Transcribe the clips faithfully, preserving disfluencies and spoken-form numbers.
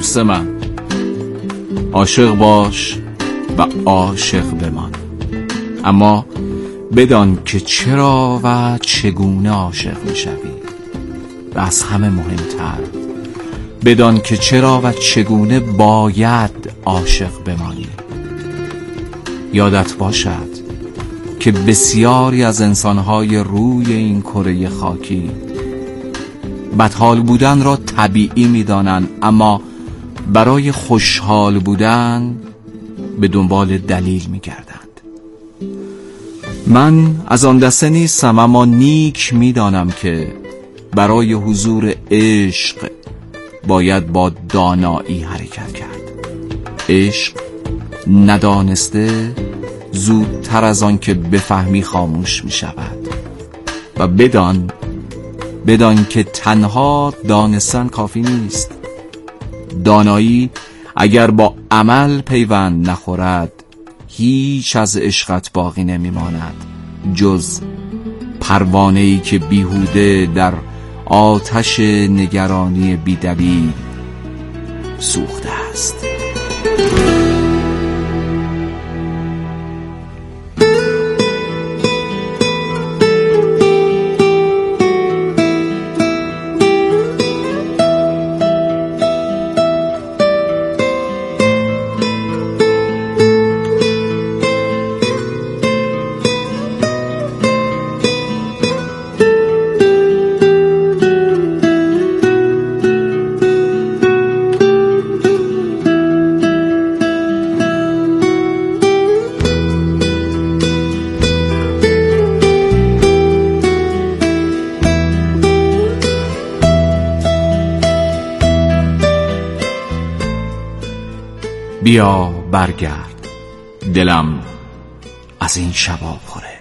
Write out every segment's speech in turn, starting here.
نفس من، عاشق باش و عاشق بمان، اما بدان که چرا و چگونه عاشق میشوی و از همه مهمتر بدان که چرا و چگونه باید عاشق بمانی. یادت باشد که بسیاری از انسانهای روی این کره خاکی بدحال بودن را طبیعی می‌دانند، اما برای خوشحال بودن به دنبال دلیل می‌گردند. من از آن دسته نیستم، اما نیک می‌دانم که برای حضور عشق باید با دانایی حرکت کرد. عشق ندانسته زودتر از آن که بفهمی خاموش می شود. و بدان بدان که تنها دانستن کافی نیست. دانایی اگر با عمل پیوند نخورد هیچ از عشقت باقی نمی ماند جز پروانه‌ای که بیهوده در آتش نگرانی بی‌دلیل سوخته است. بیا برگرد، دلم از این شبا پره.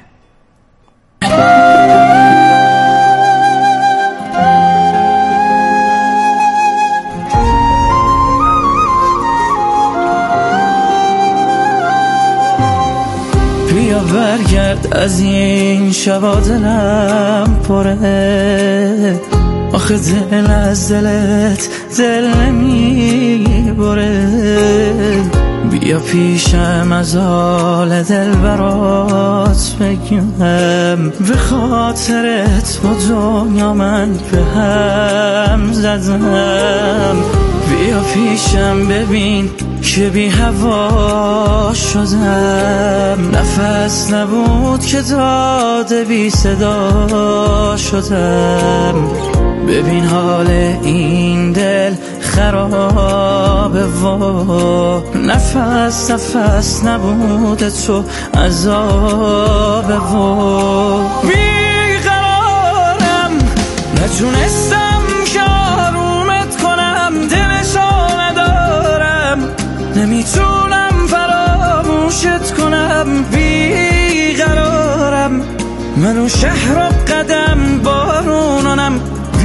بیا برگرد از این شبا، دلم پره. آخه دل از دلت دل نمی بره. بیا پیشم از حال دل برات بگم، به خاطرت با دنیا من به هم زدم. بیا پیشم ببین که بی هوا شدم، نفس نبود که داده بی صدا شدم. ببین حال این دل خرابه و نفس نفس نبوده تو عذابه و بیقرارم، نتونستم که آرومت کنم، دلشو ندارم، نمیتونم فراموشت کنم. بیقرارم، منو شهر و قدم بارونانم،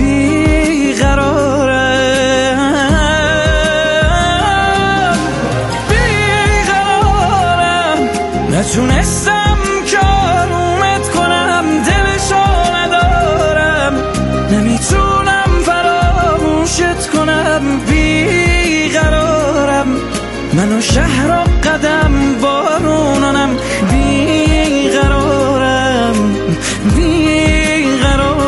بیقرارم بیقرارم، نتونستم که آرومت کنم، دلشو ندارم، نمیتونم فراموشت کنم. بیقرارم، منو شهر و قدم بارونانم، بیقرارم بیقرارم.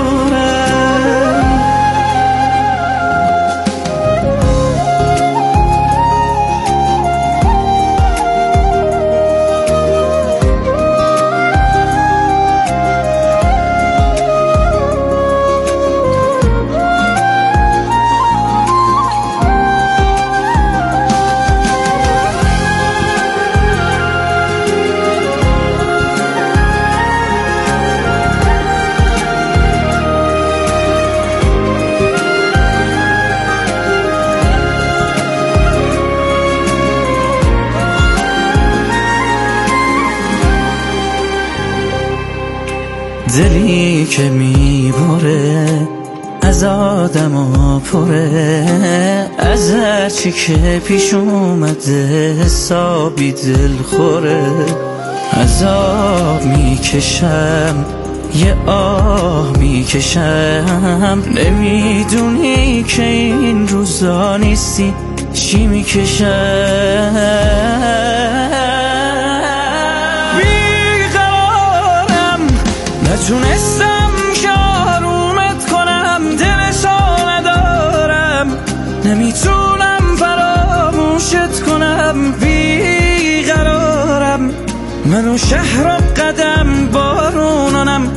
دلی که میبره از آدم و پره، از هرچی که پیش اومده حسابی دل خوره. عذاب میکشم یه آه میکشم، نمیدونی که این روزا نیستی چی میکشم. بیقرارم نتونستم که آرومت کنم، دلشو ندارم نمیتونم فراموشت کنم. بیقرارم منو شهر و قدم بارونانم،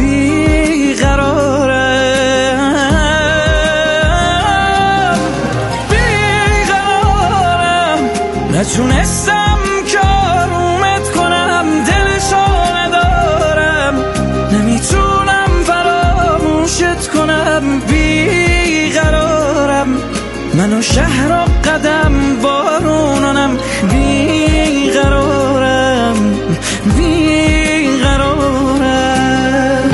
بیقرارم بیقرارم نتونستم که آرومت کنم، دلشو ندارم نمیتونم فراموشت کنم. بیقرارم منو شهر و قدم بارونانم، بیقرارم بیقرارم.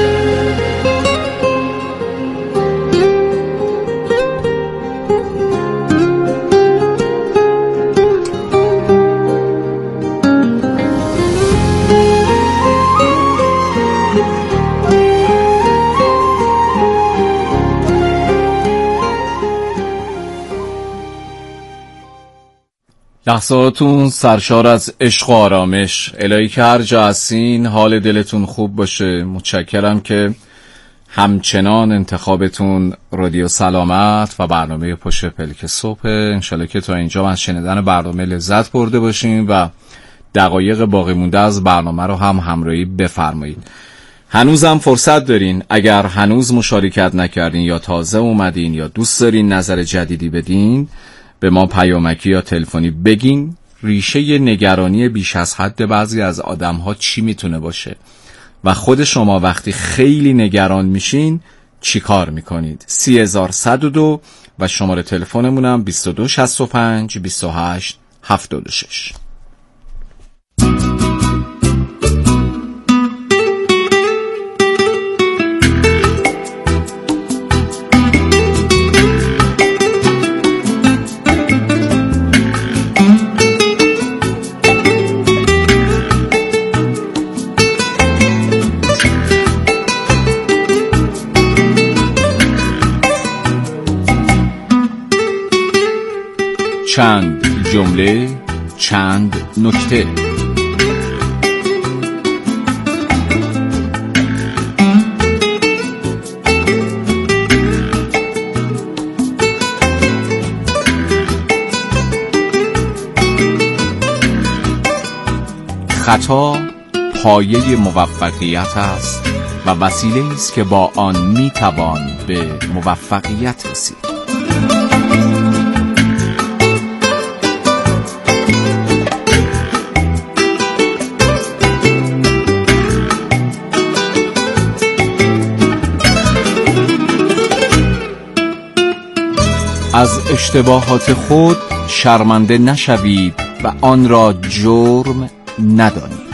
لحظاتون سرشار از عشق و آرامش. الهی که هر جا هستین حال دلتون خوب باشه. متشکرم که همچنان انتخابتون رادیو سلامت و برنامه پشت پلک صبح. انشالله که تا اینجا از شنیدن برنامه لذت برده باشین و دقایق باقی مونده از برنامه رو هم همراهی بفرمایید. هنوزم فرصت دارین، اگر هنوز مشارکت نکردین یا تازه اومدین یا دوست دارین نظر جدیدی بدین، به ما پیامکی یا تلفنی بگین. ریشه نگرانی بیش از حد بعضی از آدم‌ها چی میتونه باشه و خود شما وقتی خیلی نگران میشین چی کار میکنید؟ سی هزار صد و دو و شماره تلفنمونم بیست و دو شصت و پنج بیست و هشت هفتاد و شش. چند جمله، چند نکته. خطا پایه موفقیت است و وسیله است که با آن میتوان به موفقیت رسید. از اشتباهات خود شرمنده نشوید و آن را جرم ندانید.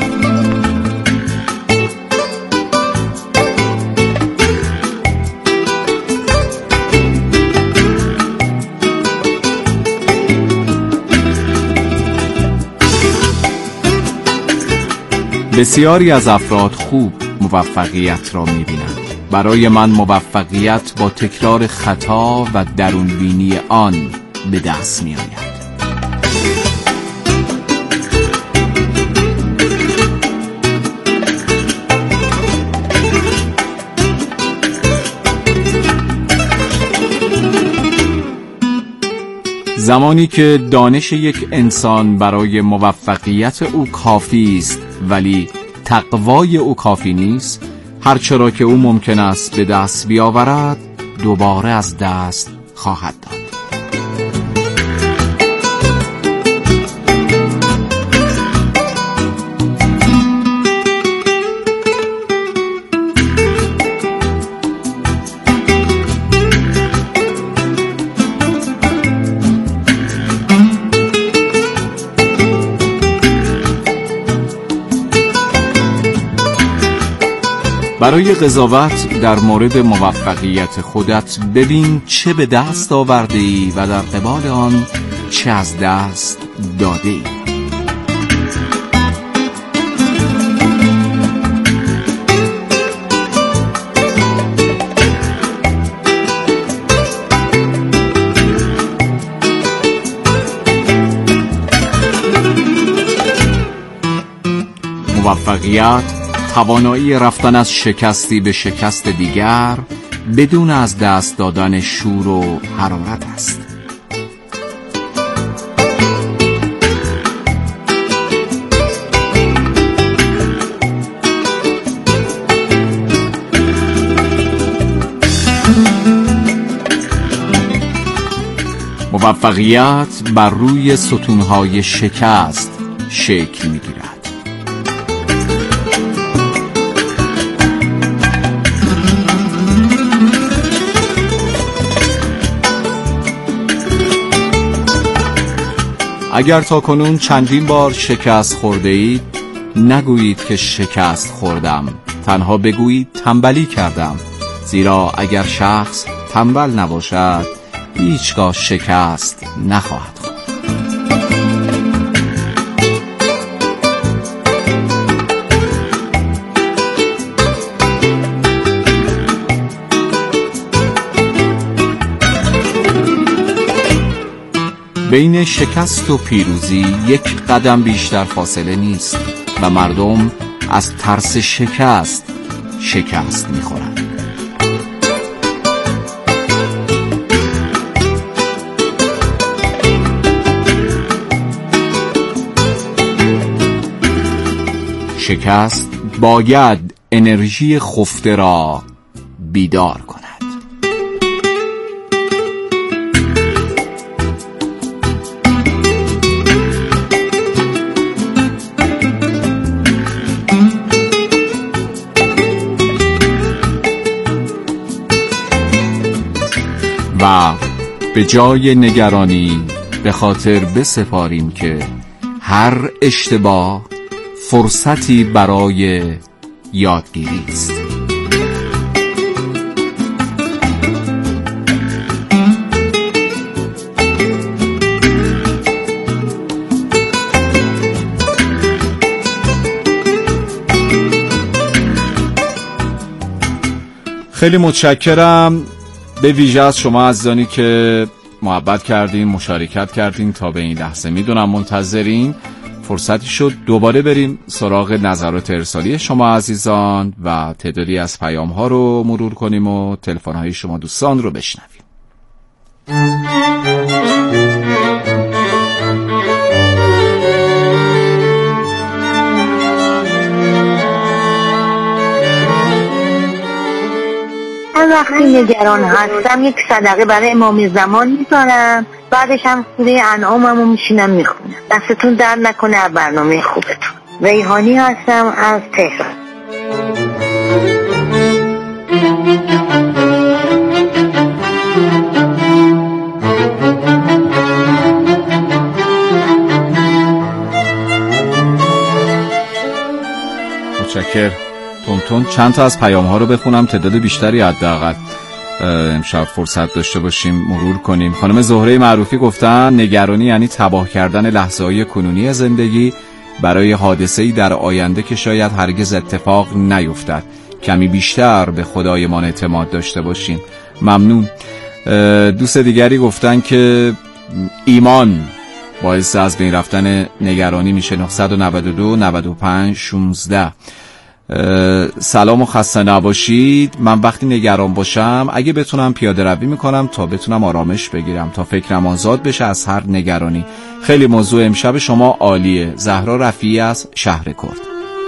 بسیاری از افراد خوب موفقیت را می‌بینند. برای من موفقیت با تکرار خطا و درونبینی آن به دست می آید. زمانی که دانش یک انسان برای موفقیت او کافی است ولی تقوای او کافی نیست، هر چرا که او ممکن است به دست بیاورد دوباره از دست خواهد داد. برای قضاوت در مورد موفقیت خودت ببین چه به دست آورده ای و در قبال آن چه از دست داده ای. موفقیت توانایی رفتن از شکستی به شکست دیگر بدون از دست دادن شور و حرارت است. موفقیت بر روی ستونهای شکست شکل می‌گیرد. اگر تاکنون چندین بار شکست خورده اید، نگویید که شکست خوردم، تنها بگویید تنبلی کردم، زیرا اگر شخص تنبل نباشد هیچگاه شکست نخواهد خورد. بین شکست و پیروزی یک قدم بیشتر فاصله نیست و مردم از ترس شکست شکست می‌خورند. شکست باید انرژی خفته را بیدار کند. و به جای نگرانی به خاطر بسپاریم که هر اشتباه فرصتی برای یادگیری است. خیلی متشکرم به ویژه از شما عزیزانی که محبت کردین، مشارکت کردین تا به این لحظه. میدونم منتظرین فرصتی شد دوباره بریم سراغ نظرات ارسالی شما عزیزان و تعدادی از پیام ها رو مرور کنیم و تلفن های شما دوستان رو بشنویم. من وقتی نگران هستم یک صدقه برای امام زمان میذارم، بعدش هم سوره انعاممو میشینم میخونم. دستتون درد نکنه از برنامه خوبتون. ریحانی هستم از تهران. متشکرم. تونتون چند تا از پیام ها رو بخونم، تعداد بیشتری حداقل امشب فرصت داشته باشیم مرور کنیم. خانم زهره معروفی گفتن نگرانی یعنی تباه کردن لحظه های کنونی زندگی برای حادثه‌ای در آینده که شاید هرگز اتفاق نیفتد. کمی بیشتر به خدایمان اعتماد داشته باشیم. ممنون. دوست دیگری گفتن که ایمان باعث از بین رفتن نگرانی میشه. نه نه دو نه پنج شانزده. سلام و خسته نباشید. من وقتی نگران باشم اگه بتونم پیاده روی میکنم تا بتونم آرامش بگیرم، تا فکرم آزاد بشه از هر نگرانی. خیلی موضوع امشب شما عالیه. زهرا رفیعی از شهر کرد.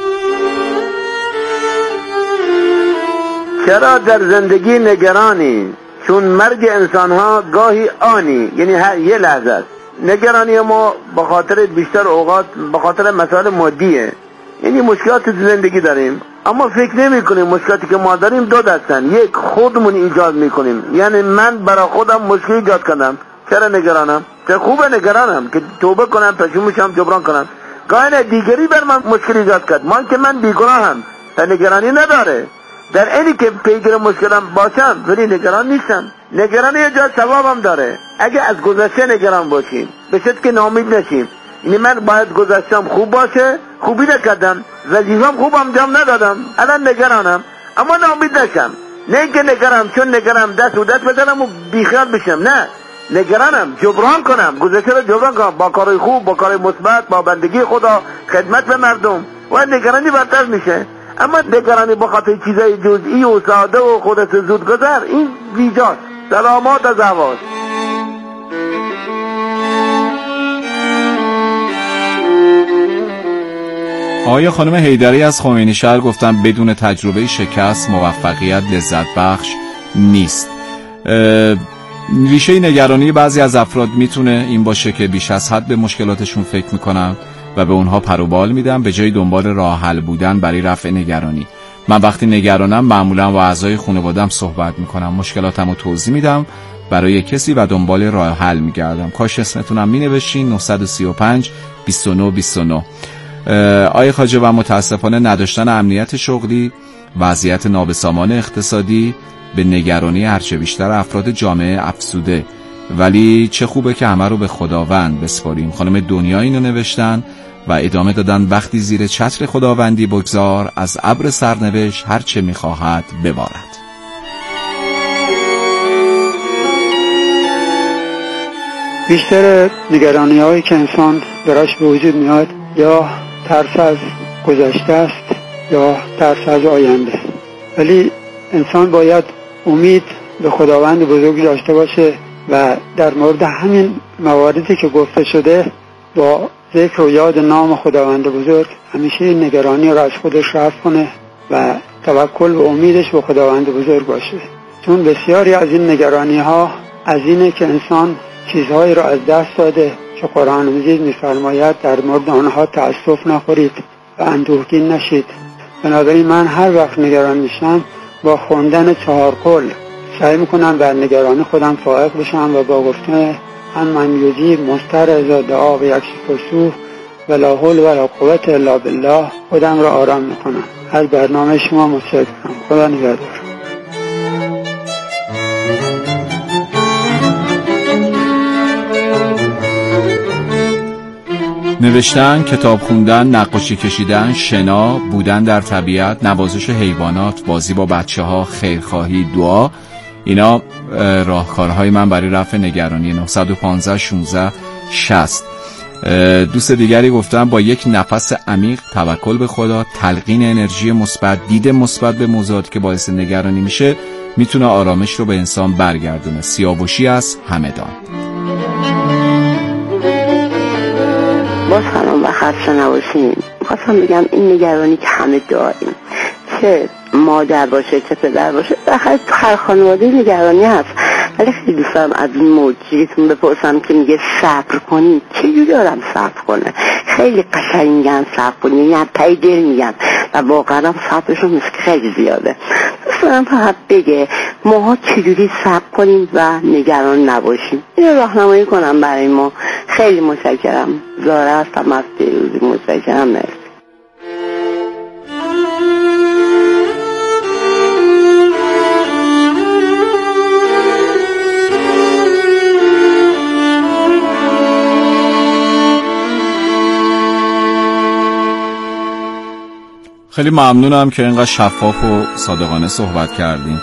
چرا در زندگی نگرانی؟ چون مرگ انسانها گاهی آنی، یعنی هر یه لحظه است. نگرانی ما به خاطر بیشتر اوقات به خاطر مسائل مادیه، یعنی مشکلات تو زندگی داریم اما فکر نمی کنیم مشکلاتی که ما داریم دو دستن. یک، خودمون ایجاد میکنیم، یعنی من برای خودم مشکل ایجاد کردم، چرا نگرانم؟ چه خوبه نگرانم که توبه کنم، پشیمونشم، جبران کنم. گاهی دیگری بر من مشکل ایجاد کرد، من که من بیگناهم تا نگرانی نداره. در اینی که پیگیر مشکلم باشم ولی نگران نیستم. نگرانی یه جا ثوابم داره. اگه از گذشته نگران باشیم به شرطی که ناامید نشیم، یعنی من باید گذشتم خوب باشه، خوبی نکردم، وظیفه‌ام خوب انجام ندادم، الان نگرانم، اما ناامید نشم. نه اینکه نگرانم چون نگرانم دست و دست بزنم و بیخیال بشم، نه، نگرانم جبران کنم، گذشته رو جبران کنم با کارهای خوب، با کارهای مثبت، با بندگی خدا، خدمت به مردم. و نگرانی برطرف میشه. اما نگرانی به خاطر چیزای جزئی و ساده و خودت زود گذر، این بیجاست. سلامات از هواست. آقای خانم حیدری از خمینی شهر گفتن بدون تجربه شکست موفقیت لذت بخش نیست. ریشه نگرانی بعضی از افراد میتونه این باشه که بیش از حد به مشکلاتشون فکر میکنن و به اونها پر و بال میدن به جای دنبال راه حل بودن برای رفع نگرانی. من وقتی نگرانم معمولا با اعضای خانواده‌ام صحبت میکنم، مشکلاتمو توضیح میدم برای کسی و دنبال راه حل میگردم. کاش اسمتونم مینوشین. نه سه پنج بیست و نه بیست و نه. آقای خواجه و متاسفانه نداشتن امنیت شغلی، وضعیت نابسامان اقتصادی به نگرانی هرچه بیشتر افراد جامعه افسوده، ولی چه خوبه که همه رو به خداوند بسپاریم. خانم دنیا اینو نوشتن و ادامه دادن وقتی زیر چتر خداوندی بگذار، از ابر سرنوشت هرچه میخواهد ببارد. بیشتر نگرانی هایی که انسان براش به وجود میاد یا ترس از گذشته است یا ترس از آینده، ولی انسان باید امید به خداوند بزرگ داشته باشه و در مورد همین مواردی که گفته شده با ذکر و یاد نام خداوند بزرگ همیشه نگرانی را از خودش رفع کنه و توکل و امیدش به خداوند بزرگ باشه. چون بسیاری از این نگرانی ها از اینه که انسان چیزهایی را از دست داده که قرآن مجید می‌فرماید در مورد آنها تأسف نخورید و اندوهگین نشید. بنابراین من هر وقت نگران میشم با خوندن چهار قول سعی میکنم بر نگرانی خودم فائق بشم و با گفتن ان من یجیب مضطر اذا دعا و یکشف السوء ولا حول ولا قوة الا بالله خودم را آرام میکنم. از برنامه شما متشکرم. خدا نگهدار. نوشتن، کتاب خوندن، نقاشی کشیدن، شنا، بودن در طبیعت، نوازش حیوانات، بازی با بچه ها، خیرخواهی، دعا، اینا راهکارهای من برای رفع نگرانی. نه یک پنج شانزده شصت. دوست دیگری گفتن با یک نفس عمیق، توکل به خدا، تلقین انرژی مثبت، دید مثبت به موضوعاتی که باعث نگرانی میشه میتونه آرامش رو به انسان برگردونه. سیاوشی از همدان. با سلام و خسته نباشین. خواستم بگم این نگرانی که همه داریم، چه مادر باشه چه پدر باشه، بخاطر هر خانواده نگرانی هست. ولی خیلی دوست دارم از این موجودتون بپرسم که میگه صبر کنین. چجوری آدم صبر کنه؟ خیلی قشنگ میگن صبر کنین، یعنی پای دل میگن و واقعا صبرشون مثل خیلی زیاده. دوست دارم فقط بگه ماها چجوری صبر کنیم و نگران نباشیم. اینو راهنمایی کنم برای ما. خیلی متشکرم. زاره هستم از پیروزی. متشکرم. مرسی. خیلی ممنونم که اینقدر شفاف و صادقانه صحبت کردیم.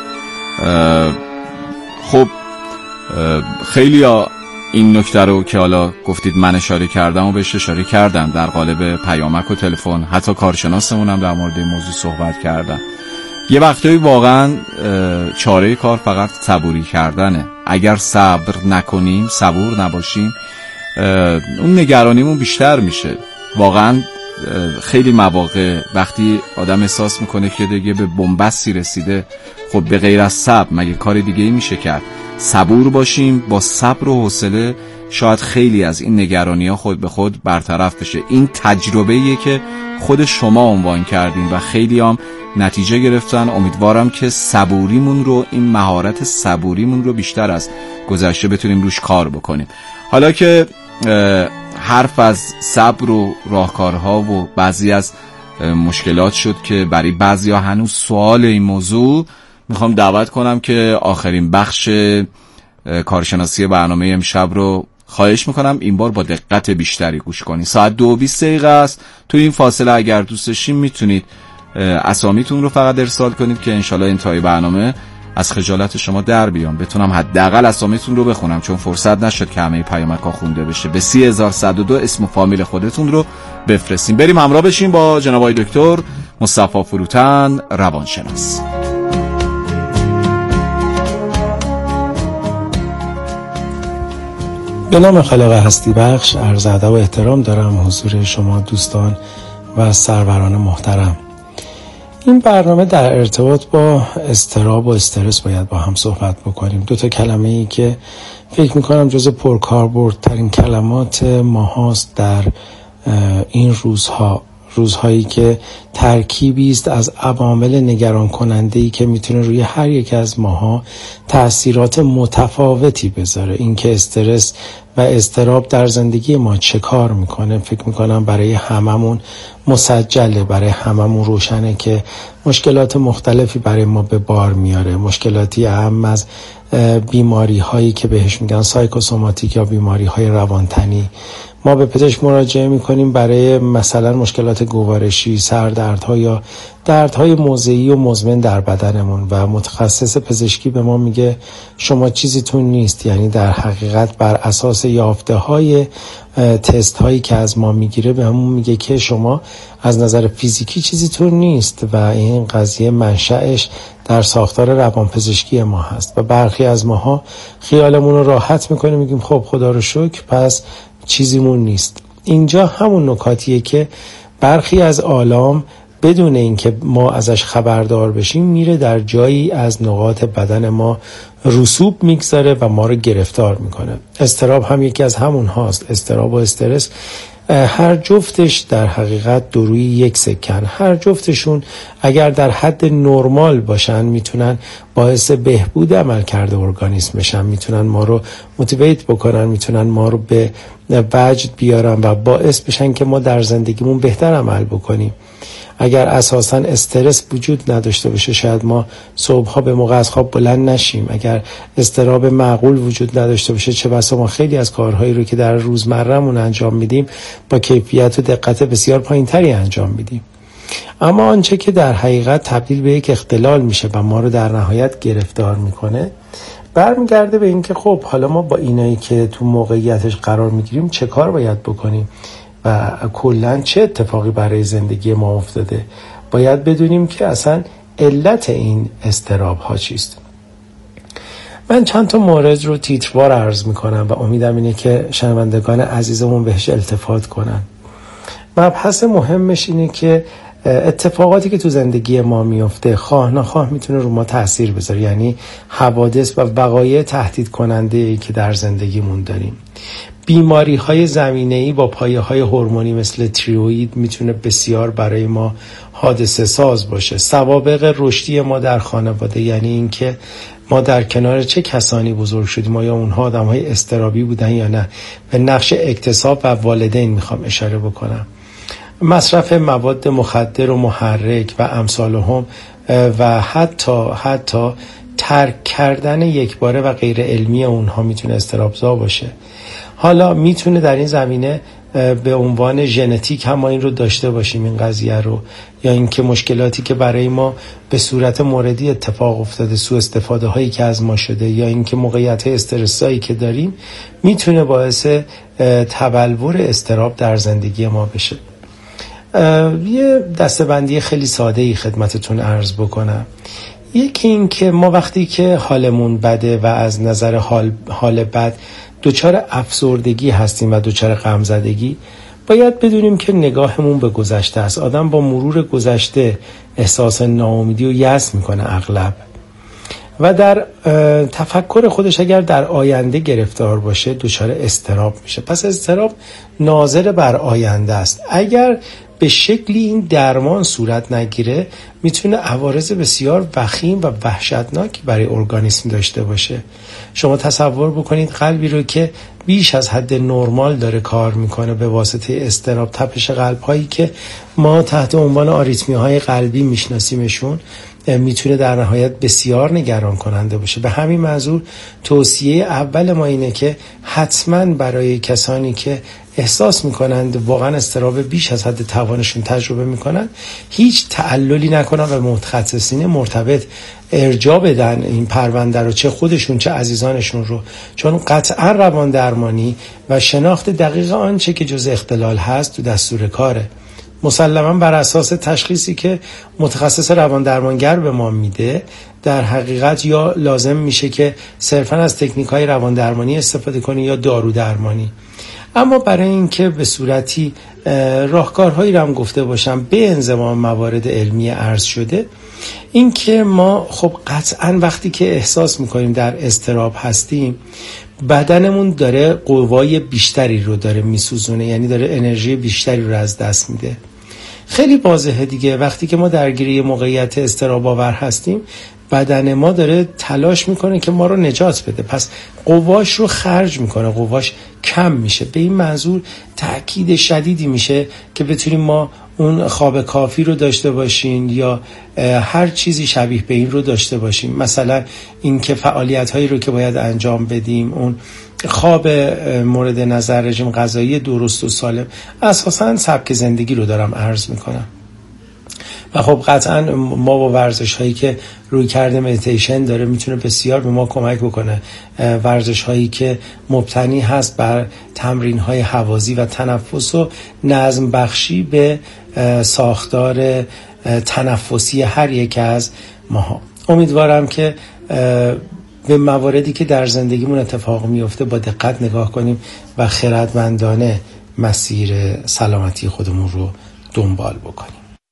خب خیلی ها این نکته رو که حالا گفتید من اشاره کردم و بهش اشاره کردم در قالب پیامک و تلفن، حتی کارشناسمون هم در مورد این موضوع صحبت کردن. یه وقتایی واقعا چاره کار فقط صبوری کردنه. اگر صبر نکنیم، صبور نباشیم، اون نگرانیمون بیشتر میشه. واقعا خیلی مواقع وقتی آدم احساس میکنه که دیگه به بنبستی رسیده، خب به غیر از صبر مگه کار دیگه ای میشه کرد؟ صبور باشیم، با صبر و حوصله شاید خیلی از این نگرانی ها خود به خود برطرف بشه. این تجربه‌ایه که خود شما عنوان کردین و خیلی هم نتیجه گرفتن. امیدوارم که صبوریمون رو، این مهارت صبوریمون رو بیشتر از گذشته بتونیم روش کار بکنیم. حالا که حرف از صبر و راهکارها و بعضی از مشکلات شد که برای بعضیا هنوز سوال این موضوع، میخوام دعوت کنم که آخرین بخش کارشناسی برنامه امشب رو خواهش میکنم این بار با دقت بیشتری گوش کنید. ساعت دو و بیست دقیقه است. تو این فاصله اگر دوست داشتین میتونید اسامیتون رو فقط ارسال کنید که انشالله انتهای برنامه از خجالت شما در بیام، بتونم حداقل اسامیتون رو بخونم، چون فرصت نشد که همه پیامک‌ها خونده بشه. به سی هزار و صد و دو اسم و فامیل خودتون رو بفرستیم. بریم همراه بشیم با جناب آقای دکتر مصطفی فروتن، روانشناس. به نام خالق هستی بخش عرض ادب و احترام دارم حضور شما دوستان و سروران محترم. این برنامه در ارتباط با اضطراب و استرس باید با هم صحبت بکنیم. دو تا کلمه ای که فکر میکنم جز پرکاربردترین کلمات ما هاست در این روزها، روزهایی که ترکیبی است از عوامل نگران کننده‌ای که میتونه روی هر یک از ماها تأثیرات متفاوتی بذاره. این که استرس و اضطراب در زندگی ما چه کار میکنه، فکر میکنم برای هممون مسجله، برای هممون روشنه که مشکلات مختلفی برای ما به بار میاره. مشکلاتی اهم از بیماری هایی که بهش میگن سایکوسوماتیک یا بیماری های روانتنی. ما به پزشک مراجعه میکنیم برای مثلا مشکلات گوارشی، سردردها یا دردهای موضعی و مزمن در بدنمون و متخصص پزشکی به ما میگه شما چیزیتون نیست. یعنی در حقیقت بر اساس یافته های تست هایی که از ما میگیره به همون میگه که شما از نظر فیزیکی چیزیتون نیست و این قضیه منشأش در ساختار روانپزشکی ما هست. و برخی از ماها خیالمون رو راحت میکنیم، میگیم خب خدا رو شکر پس چیزیمون نیست. اینجا همون نکاتیه که برخی از آلام بدون اینکه ما ازش خبردار بشیم میره در جایی از نقاط بدن ما رسوب میگذاره و ما رو گرفتار میکنه. اضطراب هم یکی از همون هاست. اضطراب و استرس هر جفتش در حقیقت دو روی یک سکن. هر جفتشون اگر در حد نرمال باشن میتونن باعث بهبود عملکرد ارگانیسم بشن، میتونن ما رو موتیویت بکنن، میتونن ما رو به وجد بیارن و باعث بشن که ما در زندگیمون بهتر عمل بکنیم. اگر اساساً استرس وجود نداشته باشه شاید ما صبحها به موقع از خواب بلند نشیم. اگر اضطراب معقول وجود نداشته باشه چه بسا ما خیلی از کارهایی رو که در روزمره‌مون انجام میدیم با کیفیت و دقت بسیار پایینتری انجام میدیم. اما آنچه که در حقیقت تبدیل به یک اختلال میشه و ما رو در نهایت گرفتار میکنه برمیگرده به این که خب حالا ما با اینایی که تو موقعیتش قرار میگیریم چه کار باید بکنیم و کلاً چه اتفاقی برای زندگی ما افتاده. باید بدونیم که اصلا علت این اضطراب ها چیست. من چند تا مورد رو تیتروار عرض میکنم و امیدم اینه که شنوندگان عزیزمون بهش التفات کنن. مبحث مهمش اینه که اتفاقاتی که تو زندگی ما میفته خواه نخواه میتونه رو ما تأثیر بذاره. یعنی حوادث و وقایع تهدید کننده ای که در زندگیمون داریم. بیماری های زمینه‌ای با پایه های هورمونی مثل تیروئید میتونه بسیار برای ما حادثه ساز باشه. سوابق رشدی ما در خانواده، یعنی اینکه ما در کنار چه کسانی بزرگ شدیم، آیا اونها آدم‌های اضطرابی بودن یا نه. به نقش اکتساب و والدین میخوام اشاره بکنم. مصرف مواد مخدر و محرک و امثالهم و حتی حتی ترک کردن یکباره و غیر علمی اونها میتونه اضطرابزا باشه. حالا میتونه در این زمینه به عنوان ژنتیک هم ما این رو داشته باشیم این قضیه رو، یا اینکه مشکلاتی که برای ما به صورت موردی اتفاق افتاده، سوء استفاده هایی که از ما شده، یا اینکه موقعیت استرسایی که داریم میتونه باعث تبلور اضطراب در زندگی ما بشه. یه دسته‌بندی خیلی ساده‌ای خدمتتون عرض بکنم. یکی این که ما وقتی که حالمون بده و از نظر حال, حال بد دوچار افسردگی هستیم و دوچار غمزدگی، باید بدونیم که نگاهمون به گذشته است. آدم با مرور گذشته احساس ناامیدی و یأس میکنه اغلب و در تفکر خودش اگر در آینده گرفتار باشه دچار اضطراب میشه. پس اضطراب ناظر بر آینده است. اگر به شکلی این درمان صورت نگیره میتونه عوارض بسیار وخیم و وحشتناکی برای ارگانیسم داشته باشه. شما تصور بکنید قلبی رو که بیش از حد نرمال داره کار میکنه به واسطه اضطراب، تپش قلب هایی که ما تحت عنوان آریتمی های قلبی میشناسیمشون، میتونه در نهایت بسیار نگران کننده باشه. به همین منظور توصیه اول ما اینه که حتما برای کسانی که احساس میکنند واقعا اضطراب بیش از حد توانشون تجربه میکنند، هیچ تعللی نکنن و متخصصین مرتبط ارجاع بدن این پرونده رو، چه خودشون چه عزیزانشون رو، چون قطعا روان درمانی و شناخت دقیق آنچه که جزء اختلال هست تو دستور کاره. مسلما بر اساس تشخیصی که متخصص روان درمانگر به ما میده، در حقیقت یا لازم میشه که صرفا از تکنیک‌های روان درمانی استفاده کنی یا دارو درمانی. اما برای اینکه به صورتی راهکارهایی رو هم گفته باشم به انضمام موارد علمی عرض شده، این که ما خب قطعا وقتی که احساس میکنیم در اضطراب هستیم، بدنمون داره قوای بیشتری رو داره میسوزونه، یعنی داره انرژی بیشتری رو از دست میده. خیلی واضحه دیگه، وقتی که ما درگیر یه موقعیت اضطراب آور هستیم، بدن ما داره تلاش میکنه که ما رو نجات بده، پس قواش رو خرج میکنه، قواش کم میشه. به این منظور تأکید شدیدی میشه که بتونیم ما اون خواب کافی رو داشته باشین یا هر چیزی شبیه به این رو داشته باشیم. مثلا این که فعالیت هایی رو که باید انجام بدیم، اون خواب مورد نظر، رژیم غذایی درست و سالم، اساساً سبک زندگی رو دارم عرض میکنم. و خب قطعا ما با ورزش هایی که روی کرده مدیتیشن داره میتونه بسیار به ما کمک بکنه. ورزش هایی که مبتنی هست بر تمرین های حوازی و تنفس و نظم بخشی به ساختار تنفسی هر یک از ماها. امیدوارم که به مواردی که در زندگیمون اتفاق میفته با دقت نگاه کنیم و خردمندانه مسیر سلامتی خودمون رو دنبال بکنیم.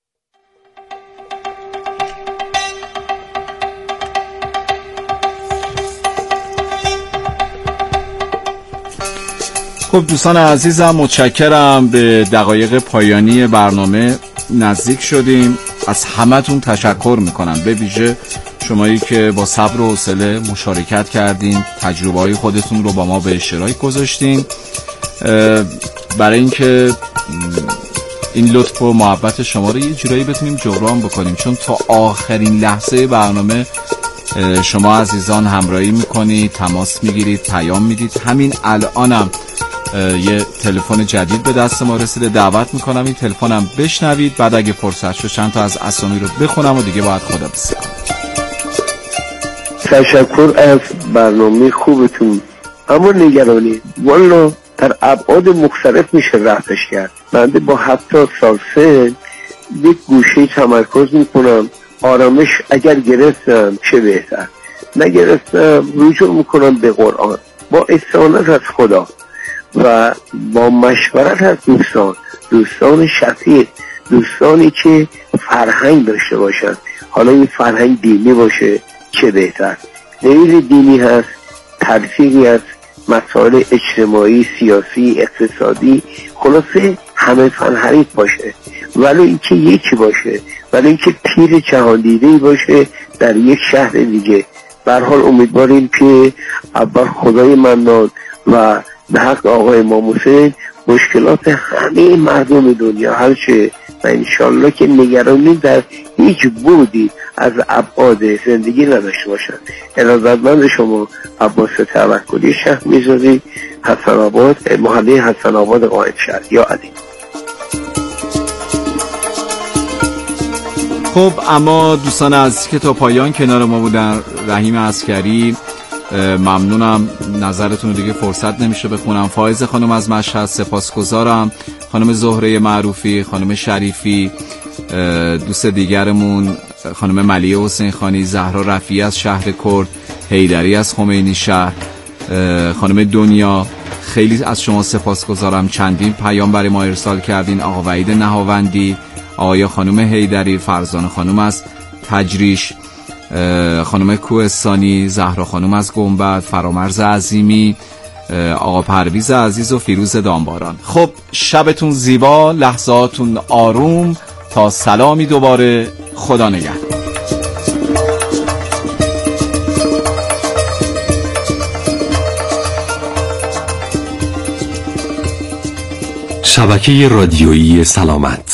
خب دوستان عزیزم، متشکرم. به دقایق پایانی برنامه نزدیک شدیم. از همتون تشکر میکنم، به ویژه شمایی که با صبر و حوصله مشارکت کردین، تجربه های خودتون رو با ما به اشتراک گذاشتین، برای اینکه این لطف و محبت شما رو یه جورایی بتونیم جبران بکنیم، چون تا آخرین لحظه برنامه شما عزیزان همراهی میکنید، تماس میگیرید، پیام میدید. همین الانم یه تلفن جدید به دست ما رسیده، دعوت میکنم این تلفنم بشنوید، بعد اگه فرصت شد چند تا از اسامی رو بخونم و دیگه باید خداحافظی کنم. تشکر از برنامه خوبتون، اما نگرانی والا در ابعاد مختلف میشه رفتش کرد. بنده با هفتاد سال سن یک گوشه تمرکز میکنم، آرامش اگر گرفتم چه بهتر، نگرفتم رجوع میکنم به قرآن با استعانت از خدا و با مشورت از دوستان، دوستان شفیق، دوستانی که فرهنگ داشته باشند. حالا این فرهنگ دینی باشه چه بهتر. دلیل دینی هست، تلفیقی هست، مسائل اجتماعی، سیاسی، اقتصادی، خلاصه همه فن حریف باشه، ولی اینکه یکی باشه، ولی اینکه پیر جهان دیده‌ای باشه در یک شهر دیگه. به هر حال امیدواریم که اول خدای منان و به حق آقای امام حسین مشکلات همه مردم دنیا حل شه و انشالله که نگرانی در هیچ بودی از ابعاد زندگی نداشته باشند. ارادتمند شما عباس توکلی، شهر میزازی، حسن آباد، محله حسن آباد قائم شهر. یا علی. خب اما دوستان عزیز که تا پایان کنار ما بودن، رحیم عسکری ممنونم، نظرتون رو دیگه فرصت نمیشه بخونم. فائزه خانم از مشهد سپاسگزارم، خانم زهره معروفی، خانم شریفی، دوست دیگرمون خانم ملیه حسین خانی، زهرا رفیعی از شهر کرد، حیدری از خمینی شهر، خانم دنیا، خیلی از شما سپاسگزارم، چندین پیام برای ما ارسال کردین. آقا وحید نهاوندی، آقای خانم حیدری، فرزانه خانم از تجریش، خانم کوهستانی، زهرا خانم از گنبد، فرامرز عظیمی، آقا پرویز عزیز و فیروز دانباران. خب شبتون زیبا، لحظاتون آروم، تا سلامی دوباره، خدا نگهدار. شبکه رادیویی سلامت.